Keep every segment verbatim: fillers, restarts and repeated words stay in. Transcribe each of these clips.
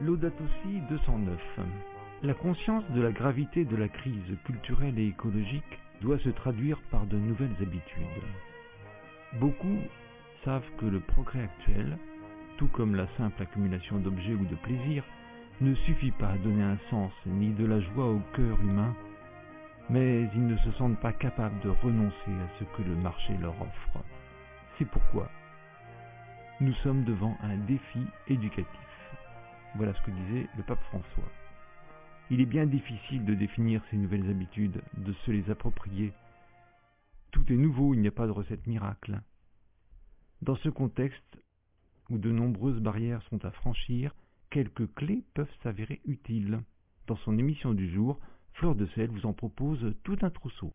Laudato Si deux cent neuf. La conscience de la gravité de la crise culturelle et écologique doit se traduire par de nouvelles habitudes. Beaucoup savent que le progrès actuel, tout comme la simple accumulation d'objets ou de plaisirs, ne suffit pas à donner un sens ni de la joie au cœur humain, mais ils ne se sentent pas capables de renoncer à ce que le marché leur offre. C'est pourquoi nous sommes devant un défi éducatif. Voilà ce que disait le pape François. Il est bien difficile de définir ces nouvelles habitudes, de se les approprier. Tout est nouveau, il n'y a pas de recette miracle. Dans ce contexte où de nombreuses barrières sont à franchir, quelques clés peuvent s'avérer utiles. Dans son émission du jour, Fleur de Sel vous en propose tout un trousseau.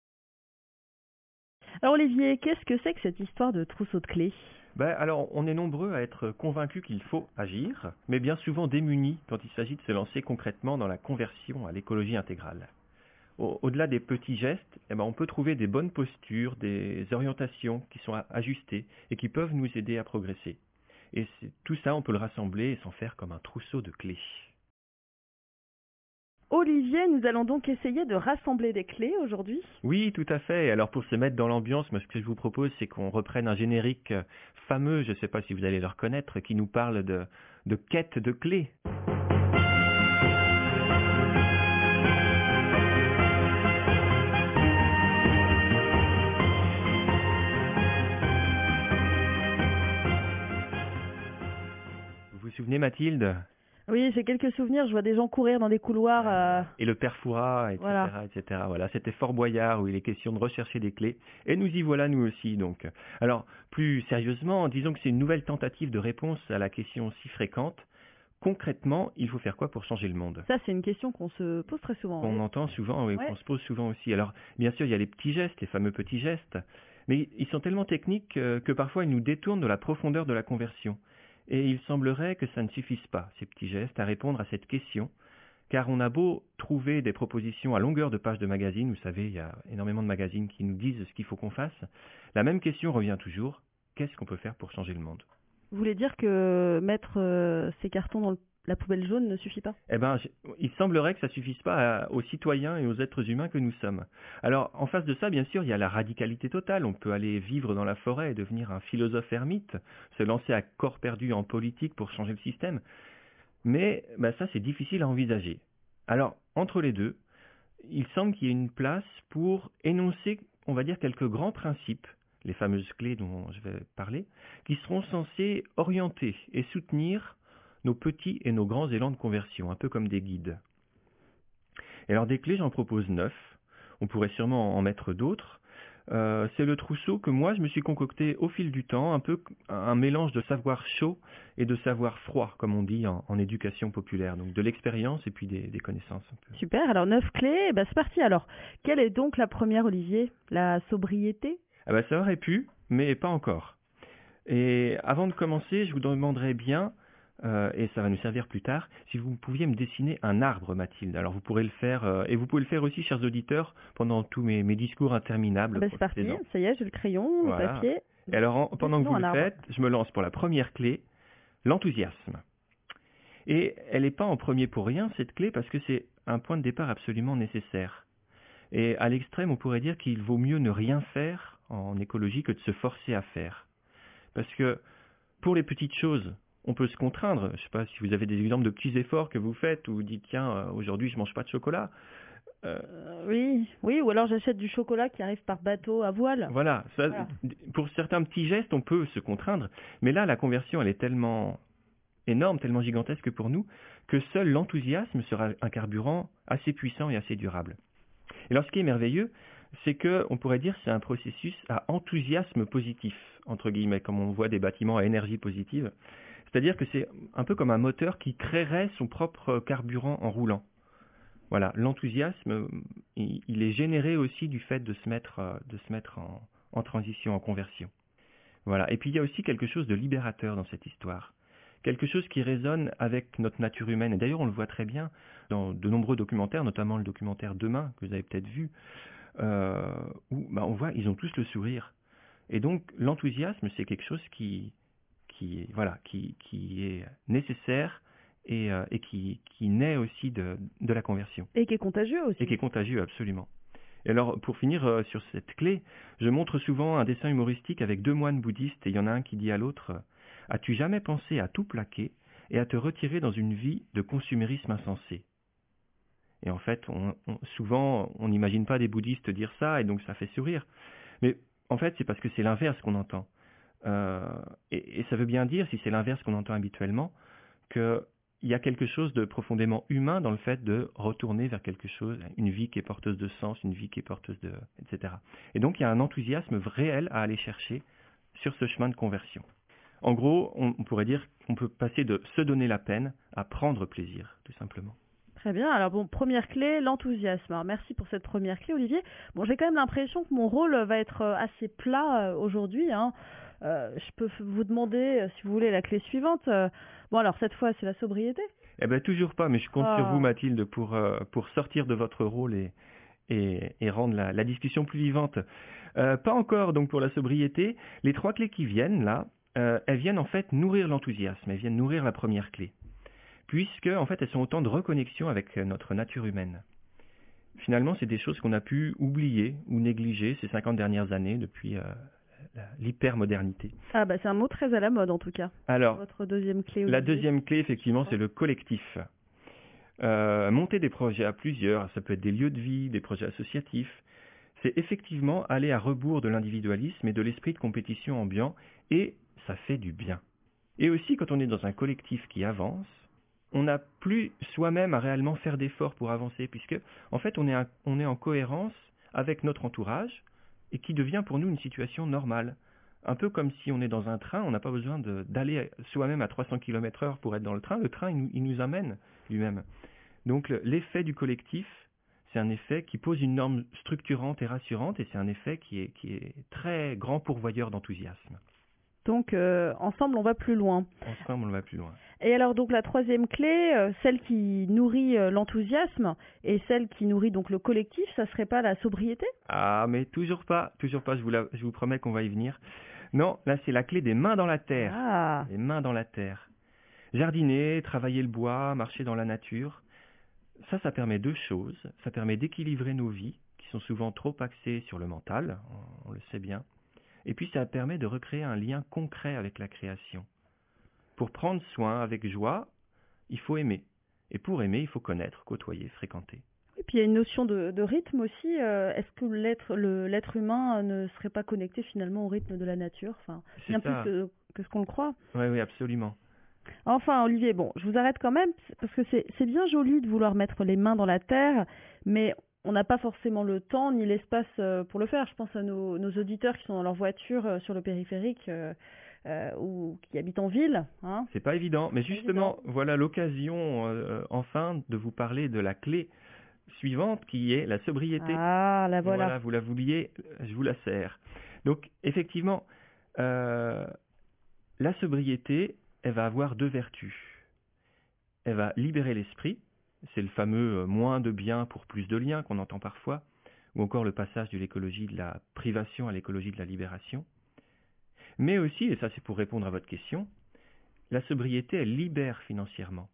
Alors Olivier, qu'est-ce que c'est que cette histoire de trousseau de clés ? Ben, alors, on est nombreux à être convaincus qu'il faut agir, mais bien souvent démunis quand il s'agit de se lancer concrètement dans la conversion à l'écologie intégrale. Au- Au-delà des petits gestes, eh ben, on peut trouver des bonnes postures, des orientations qui sont a- ajustées et qui peuvent nous aider à progresser. Et c'est- tout ça, on peut le rassembler et s'en faire comme un trousseau de clés. Olivier, nous allons donc essayer de rassembler des clés aujourd'hui. Oui, tout à fait. Alors pour se mettre dans l'ambiance, moi ce que je vous propose, c'est qu'on reprenne un générique euh, fameux, je ne sais pas si vous allez le reconnaître, qui nous parle de, de quête de clés. Vous vous souvenez, Mathilde? Oui, j'ai quelques souvenirs, je vois des gens courir dans des couloirs. euh, Et le père Fouras, et cetera, Voilà. et cetera. Voilà, c'était Fort Boyard où il est question de rechercher des clés. Et nous y voilà nous aussi, donc. Alors, plus sérieusement, disons que c'est une nouvelle tentative de réponse à la question si fréquente. Concrètement, il faut faire quoi pour changer le monde? Ça, c'est une question qu'on se pose très souvent. Qu'on oui. entend souvent, oui, Ouais. qu'on se pose souvent aussi. Alors, bien sûr, il y a les petits gestes, les fameux petits gestes, mais ils sont tellement techniques euh, que parfois ils nous détournent de la profondeur de la conversion. Et il semblerait que ça ne suffise pas, ces petits gestes, à répondre à cette question, car on a beau trouver des propositions à longueur de pages de magazines, vous savez, il y a énormément de magazines qui nous disent ce qu'il faut qu'on fasse, la même question revient toujours, qu'est-ce qu'on peut faire pour changer le monde? Vous voulez dire que mettre euh, ces cartons dans le- la poubelle jaune ne suffit pas? Eh ben, je- il semblerait que ça suffise pas à- aux citoyens et aux êtres humains que nous sommes. Alors, en face de ça, bien sûr, il y a la radicalité totale. On peut aller vivre dans la forêt et devenir un philosophe ermite, se lancer à corps perdu en politique pour changer le système. Mais ben, ça, c'est difficile à envisager. Alors, entre les deux, il semble qu'il y ait une place pour énoncer, on va dire, quelques grands principes, les fameuses clés dont je vais parler, qui seront censés orienter et soutenir nos petits et nos grands élans de conversion, un peu comme des guides. Et alors des clés, j'en propose neuf. On pourrait sûrement en mettre d'autres. Euh, c'est le trousseau que moi je me suis concocté au fil du temps, un peu un mélange de savoir chaud et de savoir froid, comme on dit en, en éducation populaire. Donc de l'expérience et puis des, des connaissances un peu. Super, alors neuf clés, bah, c'est parti. Alors, quelle est donc la première, Olivier? La sobriété? Ah bah ça aurait pu, mais pas encore. Et avant de commencer, je vous demanderais bien, euh, et ça va nous servir plus tard, si vous pouviez me dessiner un arbre, Mathilde. Alors vous pourrez le faire, euh, et vous pouvez le faire aussi, chers auditeurs, pendant tous mes, mes discours interminables. Ah bah, c'est parti, précédents. ça y est, j'ai le crayon, Voilà. le papier. Et alors, en- pendant que Dessinons vous un le arbre. faites, je me lance pour la première clé, l'enthousiasme. Et elle n'est pas en premier pour rien, cette clé, parce que c'est un point de départ absolument nécessaire. Et à l'extrême, on pourrait dire qu'il vaut mieux ne rien faire en écologie que de se forcer à faire. Parce que pour les petites choses, on peut se contraindre. Je ne sais pas si vous avez des exemples de petits efforts que vous faites ou vous dites tiens, euh, aujourd'hui je mange pas de chocolat. Euh, Euh, oui, oui, ou alors j'achète du chocolat qui arrive par bateau à voile. voilà, ça, Voilà. pour certains petits gestes, on peut se contraindre. Mais là, la conversion, elle est tellement énorme, tellement gigantesque pour nous, que seul l'enthousiasme sera un carburant assez puissant et assez durable. Et alors, ce qui est merveilleux, c'est que, on pourrait dire, c'est un processus à enthousiasme positif, entre guillemets, comme on voit des bâtiments à énergie positive. C'est-à-dire que c'est un peu comme un moteur qui créerait son propre carburant en roulant. Voilà, l'enthousiasme, il, il est généré aussi du fait de se mettre, euh, de se mettre en, en transition, en conversion. Voilà. Et puis il y a aussi quelque chose de libérateur dans cette histoire. Quelque chose qui résonne avec notre nature humaine. Et d'ailleurs, on le voit très bien dans de nombreux documentaires, notamment le documentaire Demain, que vous avez peut-être vu, euh, où bah, on voit, ils ont tous le sourire. Et donc, l'enthousiasme, c'est quelque chose qui, qui, voilà, qui, qui est nécessaire et, euh, et qui, qui naît aussi de, de la conversion. Et qui est contagieux aussi. Et qui est contagieux, absolument. Et alors, pour finir euh, sur cette clé, je montre souvent un dessin humoristique avec deux moines bouddhistes, et il y en a un qui dit à l'autre « As-tu jamais pensé à tout plaquer et à te retirer dans une vie de consumérisme insensé ?» Et en fait, on, on, souvent, on n'imagine pas des bouddhistes dire ça, et donc ça fait sourire. Mais en fait, c'est parce que c'est l'inverse qu'on entend. Euh, et, et ça veut bien dire, si c'est l'inverse qu'on entend habituellement, qu'il y a quelque chose de profondément humain dans le fait de retourner vers quelque chose, une vie qui est porteuse de sens, une vie qui est porteuse de... et cetera. Et donc, il y a un enthousiasme réel à aller chercher sur ce chemin de conversion. En gros, on, on pourrait dire qu'on peut passer de se donner la peine à prendre plaisir, tout simplement. Très bien. Alors bon, première clé, l'enthousiasme. Alors merci pour cette première clé, Olivier. Bon, j'ai quand même l'impression que mon rôle va être assez plat euh, aujourd'hui, hein. Euh, je peux vous demander, euh, si vous voulez, la clé suivante. Euh, bon, alors cette fois, c'est la sobriété. Eh bien, toujours pas, mais je compte oh. sur vous, Mathilde, pour, euh, pour sortir de votre rôle et, et, et rendre la, la discussion plus vivante. Euh, pas encore, donc, pour la sobriété. Les trois clés qui viennent, là, euh, elles viennent en fait nourrir l'enthousiasme, elles viennent nourrir la première clé. Puisque, en fait, elles sont autant de reconnexion avec notre nature humaine. Finalement, c'est des choses qu'on a pu oublier ou négliger ces cinquante dernières années depuis euh, l'hypermodernité. Ah bah c'est un mot très à la mode en tout cas. Alors, votre deuxième clé. La deuxième clé, effectivement, c'est le collectif. Euh, monter des projets à plusieurs, ça peut être des lieux de vie, des projets associatifs, c'est effectivement aller à rebours de l'individualisme et de l'esprit de compétition ambiant, et ça fait du bien. Et aussi, quand on est dans un collectif qui avance, on n'a plus soi-même à réellement faire d'efforts pour avancer, puisque en fait on est, un, on est en cohérence avec notre entourage et qui devient pour nous une situation normale. Un peu comme si on est dans un train, on n'a pas besoin d'aller soi-même à trois cents kilomètres heure pour être dans le train, le train il, il nous amène lui-même. Donc l'effet du collectif, c'est un effet qui pose une norme structurante et rassurante, et c'est un effet qui est, qui est très grand pourvoyeur d'enthousiasme. Donc euh, ensemble on va plus loin. Ensemble on va plus loin. Et alors donc la troisième clé, euh, celle qui nourrit euh, l'enthousiasme et celle qui nourrit donc le collectif, ça serait pas la sobriété? Ah mais toujours pas, toujours pas, je vous, la, je vous promets qu'on va y venir. Non, là c'est la clé des mains dans la terre. Ah. Les mains dans la terre. Jardiner, travailler le bois, marcher dans la nature, ça, ça permet deux choses. Ça permet d'équilibrer nos vies, qui sont souvent trop axées sur le mental, on, on le sait bien. Et puis ça permet de recréer un lien concret avec la création. Pour prendre soin avec joie, il faut aimer. Et pour aimer, il faut connaître, côtoyer, fréquenter. Et puis il y a une notion de, de rythme aussi. Euh, Est-ce que l'être le, l'être humain ne serait pas connecté finalement au rythme de la nature, enfin, bien plus que, que ce qu'on le croit? Oui, oui, absolument. Enfin, Olivier, bon, je vous arrête quand même, parce que c'est bien joli de vouloir mettre les mains dans la terre, mais on n'a pas forcément le temps ni l'espace pour le faire. Je pense à nos, nos auditeurs qui sont dans leur voiture sur le périphérique euh, euh, ou qui habitent en ville. Hein. C'est pas évident, mais justement, évident. Voilà l'occasion, euh, enfin, de vous parler de la clé suivante qui est la sobriété. Ah, la voilà. Voilà, vous la vouliez, je vous la sers. Donc, effectivement, euh, la sobriété, elle va avoir deux vertus. Elle va libérer l'esprit, c'est le fameux moins de biens pour plus de liens qu'on entend parfois, ou encore le passage de l'écologie de la privation à l'écologie de la libération. Mais aussi, et ça c'est pour répondre à votre question, la sobriété, elle libère financièrement.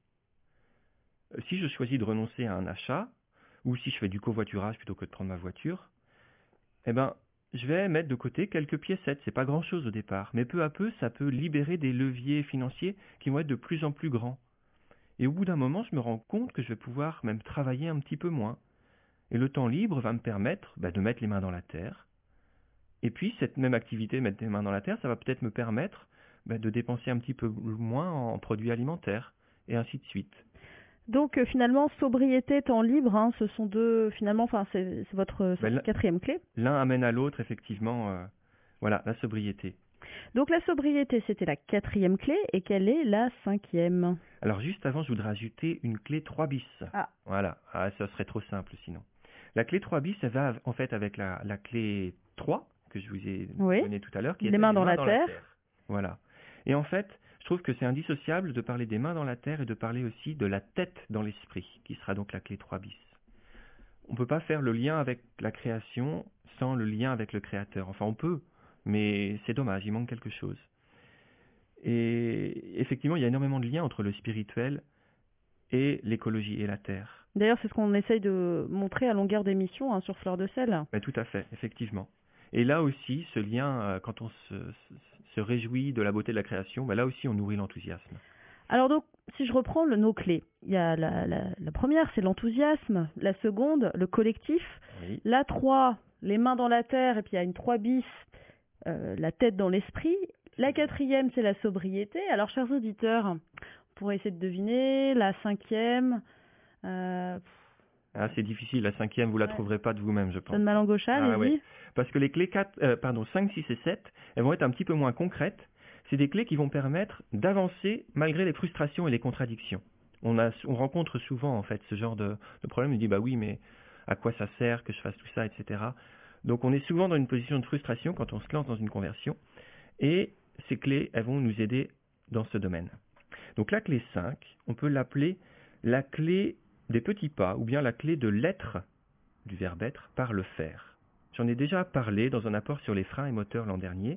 Si je choisis de renoncer à un achat, ou si je fais du covoiturage plutôt que de prendre ma voiture, eh ben, je vais mettre de côté quelques piécettes, c'est pas grand chose au départ, mais peu à peu, ça peut libérer des leviers financiers qui vont être de plus en plus grands. Et au bout d'un moment, je me rends compte que je vais pouvoir même travailler un petit peu moins. Et le temps libre va me permettre bah, de mettre les mains dans la terre. Et puis, cette même activité, mettre les mains dans la terre, ça va peut-être me permettre bah, de dépenser un petit peu moins en produits alimentaires, et ainsi de suite. Donc euh, finalement, sobriété, temps libre, hein, ce sont deux, finalement, enfin c'est votre, Ben, votre quatrième clé. L'un amène à l'autre, effectivement, euh, voilà, la sobriété. Donc la sobriété, c'était la quatrième clé, et quelle est la cinquième? Alors juste avant, je voudrais ajouter une clé trois bis. Ah. Voilà, ah, ça serait trop simple sinon. La clé trois bis, elle va en fait avec la, la clé trois, que je vous ai oui. donnée tout à l'heure, qui est les mains, les dans, mains la, dans terre. la terre. Voilà. Et en fait, je trouve que c'est indissociable de parler des mains dans la terre et de parler aussi de la tête dans l'esprit, qui sera donc la clé trois bis. On ne peut pas faire le lien avec la création sans le lien avec le créateur. Enfin, on peut, mais c'est dommage, il manque quelque chose. Et effectivement, il y a énormément de liens entre le spirituel et l'écologie et la terre. D'ailleurs, c'est ce qu'on essaye de montrer à longueur d'émission hein, sur Fleur de Sel. Mais tout à fait, effectivement. Et là aussi, ce lien, euh, quand on se, se, se réjouit de la beauté de la création, ben là aussi on nourrit l'enthousiasme. Alors donc, si je reprends le, nos clés, il y a la, la, la première, c'est l'enthousiasme. La seconde, le collectif. Oui. La trois, les mains dans la terre. Et puis il y a une trois bis, euh, la tête dans l'esprit. La quatrième, c'est la sobriété. Alors, chers auditeurs, on pourrait essayer de deviner. La cinquième... Euh... Ah, c'est difficile, la cinquième, vous la Ouais. trouverez pas de vous-même, je pense. Donne ma langue au chat, Ah, allez-y. ouais. Parce que les clés quatre, euh, pardon, cinq, six et sept, elles vont être un petit peu moins concrètes. C'est des clés qui vont permettre d'avancer malgré les frustrations et les contradictions. On, a, on rencontre souvent en fait ce genre de, de problème. On dit bah oui, mais à quoi ça sert que je fasse tout ça, et cetera. Donc on est souvent dans une position de frustration quand on se lance dans une conversion. Et ces clés, elles vont nous aider dans ce domaine. Donc la clé cinq, on peut l'appeler la clé des petits pas ou bien la clé de l'être, du verbe être, par le faire. J'en ai déjà parlé dans un apport sur les freins et moteurs l'an dernier.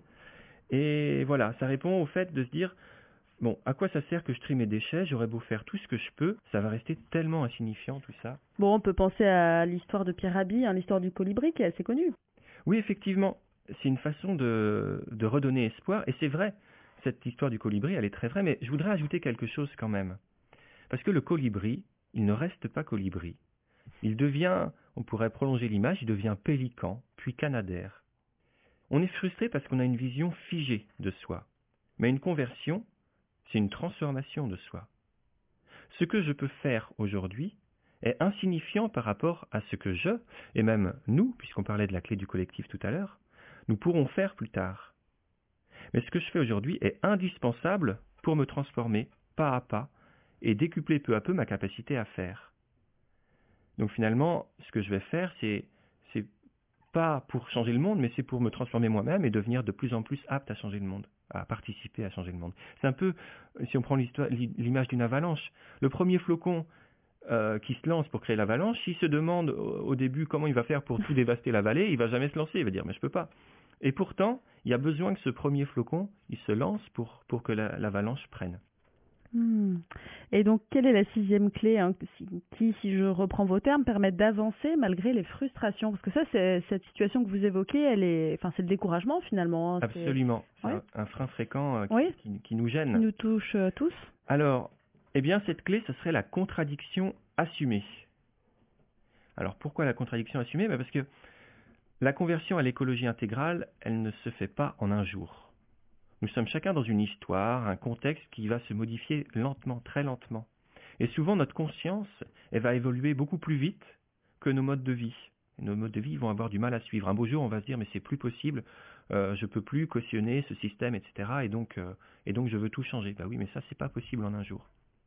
Et voilà, ça répond au fait de se dire, bon, à quoi ça sert que je trie mes déchets? J'aurais beau faire tout ce que je peux, ça va rester tellement insignifiant tout ça. Bon, on peut penser à l'histoire de Pierre Rabhi, hein, l'histoire du colibri qui est assez connue. Oui, effectivement, c'est une façon de, de redonner espoir. Et c'est vrai, cette histoire du colibri, elle est très vraie, mais je voudrais ajouter quelque chose quand même. Parce que le colibri, il ne reste pas colibri. Il devient, on pourrait prolonger l'image, il devient pélican, puis canadaire. On est frustré parce qu'on a une vision figée de soi. Mais une conversion, c'est une transformation de soi. Ce que je peux faire aujourd'hui est insignifiant par rapport à ce que je, et même nous, puisqu'on parlait de la clé du collectif tout à l'heure, nous pourrons faire plus tard. Mais ce que je fais aujourd'hui est indispensable pour me transformer pas à pas et décupler peu à peu ma capacité à faire. Donc finalement, ce que je vais faire, c'est c'est pas pour changer le monde, mais c'est pour me transformer moi-même et devenir de plus en plus apte à changer le monde, à participer à changer le monde. C'est un peu, si on prend l'histoire, l'image d'une avalanche, le premier flocon euh, qui se lance pour créer l'avalanche, s'il se demande au, au début comment il va faire pour tout dévaster la vallée, il va jamais se lancer, il va dire mais je peux pas. Et pourtant, il y a besoin que ce premier flocon, il se lance pour, pour que la, l'avalanche prenne. Hmm. Et donc, quelle est la sixième clé hein, qui, si je reprends vos termes, permet d'avancer malgré les frustrations? Parce que ça, c'est, cette situation que vous évoquez, elle est, enfin, c'est le découragement finalement. Hein, Absolument, c'est, c'est ouais. un, un frein fréquent euh, qui, oui. qui, qui nous gêne. Qui nous touche euh, tous. Alors, eh bien, cette clé, ce serait la contradiction assumée. Alors, pourquoi la contradiction assumée? Ben parce que la conversion à l'écologie intégrale, elle ne se fait pas en un jour. Nous sommes chacun dans une histoire, un contexte qui va se modifier lentement, très lentement. Et souvent, notre conscience, elle va évoluer beaucoup plus vite que nos modes de vie. Et nos modes de vie vont avoir du mal à suivre. Un beau jour, on va se dire, mais c'est plus possible, euh, je peux plus cautionner ce système, et cetera. Et donc, euh, et donc je veux tout changer. Ben oui, mais ça, c'est pas possible en un jour.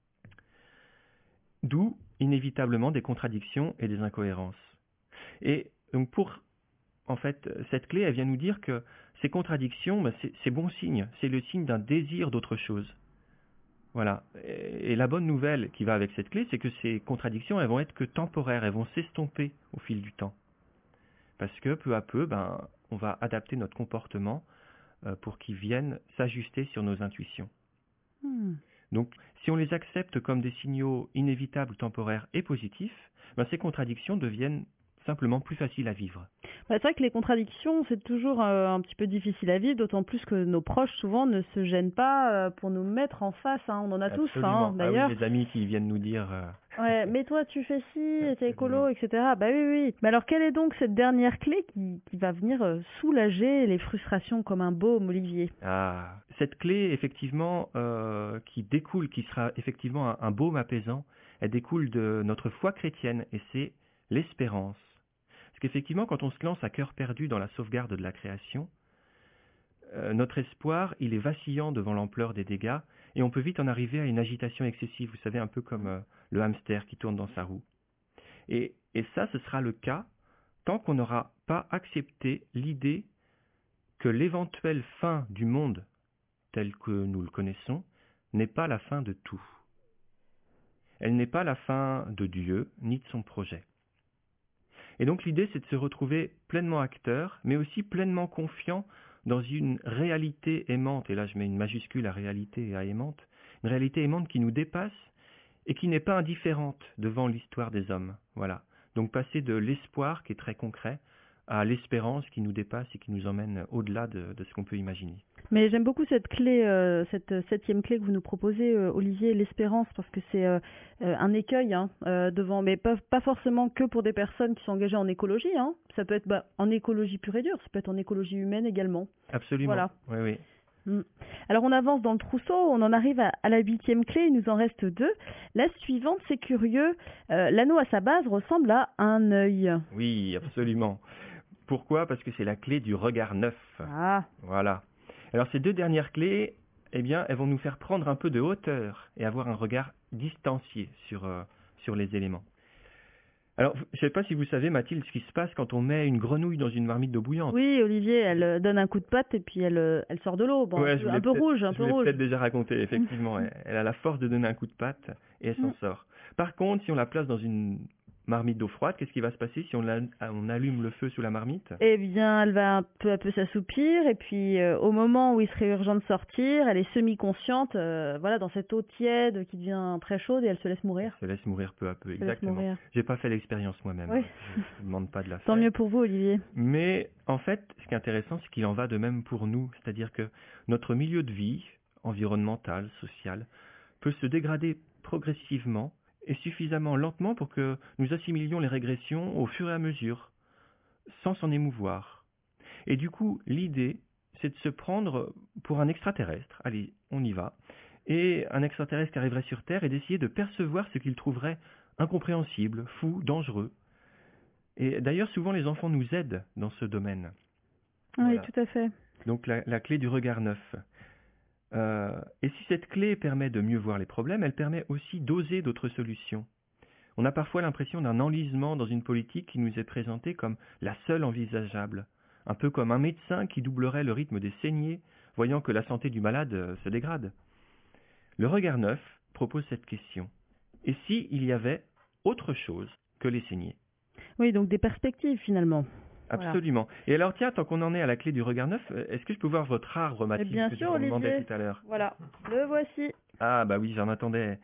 D'où, inévitablement, des contradictions et des incohérences. Et donc, pour, en fait, cette clé, elle vient nous dire que ces contradictions, ben c'est, c'est bon signe. C'est le signe d'un désir d'autre chose. Voilà. Et, et la bonne nouvelle qui va avec cette clé, c'est que ces contradictions, elles vont être que temporaires. Elles vont s'estomper au fil du temps. Parce que, peu à peu, ben, on va adapter notre comportement euh, pour qu'il vienne s'ajuster sur nos intuitions. Hmm. Donc, si on les accepte comme des signaux inévitables, temporaires et positifs, ben, ces contradictions deviennent simplement plus faciles à vivre. Bah, c'est vrai que les contradictions, c'est toujours euh, un petit peu difficile à vivre, d'autant plus que nos proches, souvent, ne se gênent pas euh, pour nous mettre en face. Hein. On en a Absolument. tous, hein, d'ailleurs. Ah oui, les amis qui viennent nous dire... Euh... Ouais, mais toi, tu fais ci, t'es écolo, et cetera. Bah oui, oui. Mais alors, quelle est donc cette dernière clé qui, qui va venir euh, soulager les frustrations comme un baume, Olivier? Ah, cette clé, effectivement, euh, qui découle, qui sera effectivement un, un baume apaisant, elle découle de notre foi chrétienne, et c'est l'espérance. Parce qu'effectivement, quand on se lance à cœur perdu dans la sauvegarde de la création, euh, notre espoir, il est vacillant devant l'ampleur des dégâts, et on peut vite en arriver à une agitation excessive, vous savez, un peu comme euh, le hamster qui tourne dans sa roue. Et, et ça, ce sera le cas tant qu'on n'aura pas accepté l'idée que l'éventuelle fin du monde tel que nous le connaissons n'est pas la fin de tout. Elle n'est pas la fin de Dieu, ni de son projet. Et donc l'idée, c'est de se retrouver pleinement acteur, mais aussi pleinement confiant dans une réalité aimante, et là je mets une majuscule à réalité et à aimante, une réalité aimante qui nous dépasse et qui n'est pas indifférente devant l'histoire des hommes. Voilà. Donc passer de l'espoir qui est très concret à l'espérance qui nous dépasse et qui nous emmène au-delà de, de ce qu'on peut imaginer. Mais j'aime beaucoup cette clé, euh, cette septième clé que vous nous proposez, euh, Olivier, l'espérance, parce que c'est euh, euh, un écueil hein, euh, devant, mais pas, pas forcément que pour des personnes qui sont engagées en écologie. Hein. Ça peut être bah, en écologie pure et dure, ça peut être en écologie humaine également. Absolument. Voilà. Oui, oui. Mm. Alors on avance dans le trousseau, on en arrive à, à la huitième clé, il nous en reste deux. La suivante, c'est curieux, euh, l'anneau à sa base ressemble à un œil. Oui, absolument. Pourquoi? Parce que c'est la clé du regard neuf. Ah. Voilà. Alors ces deux dernières clés, eh bien, elles vont nous faire prendre un peu de hauteur et avoir un regard distancié sur, euh, sur les éléments. Alors, je ne sais pas si vous savez, Mathilde, ce qui se passe quand on met une grenouille dans une marmite d'eau bouillante. Oui, Olivier, elle euh, donne un coup de patte et puis elle, euh, elle sort de l'eau. Bon, Ouais, un je peu, vous un l'ai peu peut-être- rouge, un je peu vous l'ai rouge. peut-être déjà raconté, effectivement. elle, elle a la force de donner un coup de patte et elle s'en Mm. sort. Par contre, si on la place dans une marmite d'eau froide, qu'est-ce qui va se passer si on, la- on allume le feu sous la marmite? Eh bien, elle va un peu à peu s'assoupir et puis euh, au moment où il serait urgent de sortir, elle est semi-consciente, euh, voilà, dans cette eau tiède qui devient très chaude et elle se laisse mourir. Elle se laisse mourir peu à peu, Elle se laisse exactement. mourir. J'ai pas fait l'expérience moi-même. Oui. Je ne demande pas de la faire. Tant mieux pour vous, Olivier. Mais en fait, ce qui est intéressant, c'est qu'il en va de même pour nous. C'est-à-dire que notre milieu de vie, environnemental, social, peut se dégrader progressivement et suffisamment lentement pour que nous assimilions les régressions au fur et à mesure, sans s'en émouvoir. Et du coup, l'idée, c'est de se prendre pour un extraterrestre. Allez, on y va. Et un extraterrestre qui arriverait sur Terre et d'essayer de percevoir ce qu'il trouverait incompréhensible, fou, dangereux. Et d'ailleurs, souvent, les enfants nous aident dans ce domaine. Oui, Voilà. tout à fait. Donc, la, la clé du regard neuf. Euh, et si cette clé permet de mieux voir les problèmes, elle permet aussi d'oser d'autres solutions. On a parfois l'impression d'un enlisement dans une politique qui nous est présentée comme la seule envisageable, un peu comme un médecin qui doublerait le rythme des saignées, voyant que la santé du malade euh, se dégrade. Le regard neuf propose cette question. Et si il y avait autre chose que les saignées? Oui, donc des perspectives finalement. Absolument. Et alors, tiens, tant qu'on en est à la clé du regard neuf, est-ce que je peux voir votre arbre, Mathilde, bien que sûr, je vous demandais Olivier. tout à l'heure? Voilà, le voici. Ah, bah oui, j'en attendais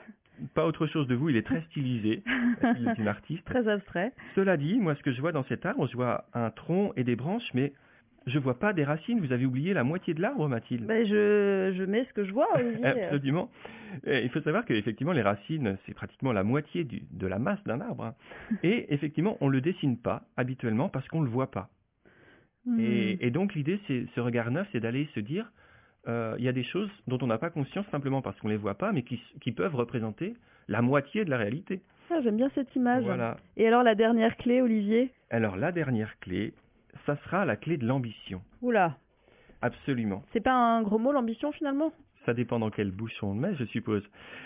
pas autre chose de vous, il est très stylisé. Mathilde est une artiste. Très abstrait. Cela dit, moi, ce que je vois dans cet arbre, je vois un tronc et des branches, mais je vois pas des racines. Vous avez oublié la moitié de l'arbre, Mathilde. Ben, je, je mets ce que je vois, Olivier. Absolument. Et il faut savoir qu'effectivement, les racines, c'est pratiquement la moitié du, de la masse d'un arbre. hein. Et effectivement, on le dessine pas habituellement parce qu'on le voit pas. Hmm. Et, et donc l'idée, c'est ce regard neuf, c'est d'aller se dire, euh, il y a des choses dont on n'a pas conscience simplement parce qu'on les voit pas, mais qui, qui peuvent représenter la moitié de la réalité. Ah, j'aime bien cette image. Voilà. Et alors la dernière clé, Olivier? Alors la dernière clé, ça sera la clé de l'ambition. Oula, Absolument. c'est pas un gros mot l'ambition finalement? Ça dépend dans quelle bouche on le met, je suppose.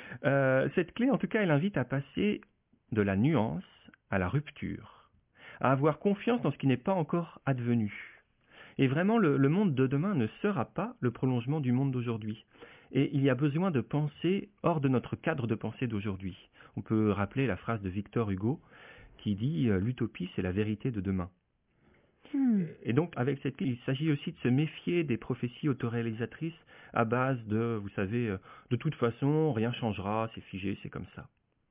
Euh, cette clé, en tout cas, elle invite à passer de la nuance à la rupture, à avoir confiance dans ce qui n'est pas encore advenu. Et vraiment, le, le monde de demain ne sera pas le prolongement du monde d'aujourd'hui. Et il y a besoin de penser hors de notre cadre de pensée d'aujourd'hui. On peut rappeler la phrase de Victor Hugo qui dit euh, « L'utopie, c'est la vérité de demain ». Hmm. Et donc, avec cette clé, il s'agit aussi de se méfier des prophéties autoréalisatrices à base de, vous savez, euh, de toute façon, rien changera, c'est figé, c'est comme ça.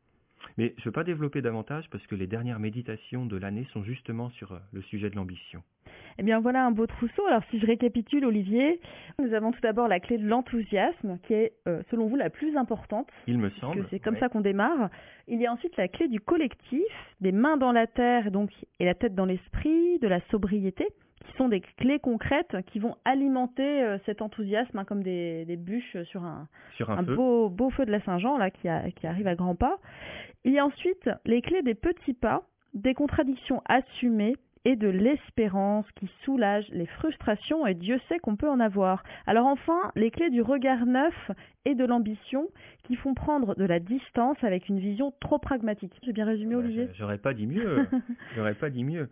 Mais je ne veux pas développer davantage parce que les dernières méditations de l'année sont justement sur euh, le sujet de l'ambition. Eh bien voilà un beau trousseau. Alors si je récapitule, Olivier, nous avons tout d'abord la clé de l'enthousiasme qui est, euh, selon vous, la plus importante. Il me Parce semble. que c'est comme ouais. ça qu'on démarre. Il y a ensuite la clé du collectif, des mains dans la terre donc, et la tête dans l'esprit, de la sobriété, qui sont des clés concrètes qui vont alimenter euh, cet enthousiasme hein, comme des, des bûches sur un, Sur un, un feu. beau, beau feu de la Saint-Jean là, qui, a- qui arrive à grands pas. Il y a ensuite les clés des petits pas, des contradictions assumées et de l'espérance qui soulage les frustrations, et Dieu sait qu'on peut en avoir. Alors enfin, les clés du regard neuf et de l'ambition qui font prendre de la distance avec une vision trop pragmatique. J'ai bien résumé, Bah, Olivier? J'aurais pas dit mieux. J'aurais pas dit mieux.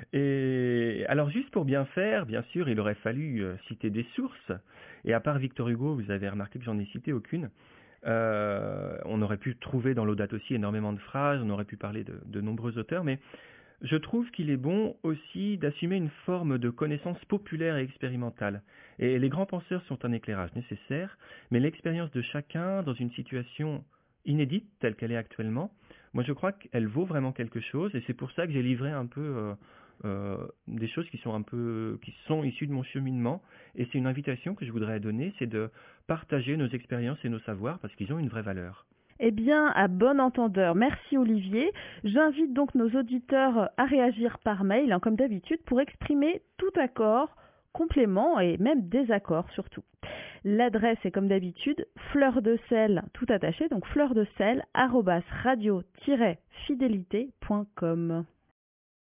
Et alors juste pour bien faire, bien sûr, il aurait fallu euh, citer des sources. Et à part Victor Hugo, vous avez remarqué que j'en ai cité aucune. Euh, on aurait pu trouver dans l'Audate aussi énormément de phrases, on aurait pu parler de, de nombreux auteurs, mais je trouve qu'il est bon aussi d'assumer une forme de connaissance populaire et expérimentale. Et les grands penseurs sont un éclairage nécessaire, mais l'expérience de chacun dans une situation inédite telle qu'elle est actuellement, moi je crois qu'elle vaut vraiment quelque chose et c'est pour ça que j'ai livré un peu euh, euh, des choses qui sont un peu qui sont issues de mon cheminement et c'est une invitation que je voudrais donner, c'est de partager nos expériences et nos savoirs parce qu'ils ont une vraie valeur. Eh bien, à bon entendeur, merci Olivier. J'invite donc nos auditeurs à réagir par mail, hein, comme d'habitude, pour exprimer tout accord, complément et même désaccord surtout. L'adresse est comme d'habitude fleur de sel tout attaché, donc fleur de sel arobase radio tiret fidélité point com.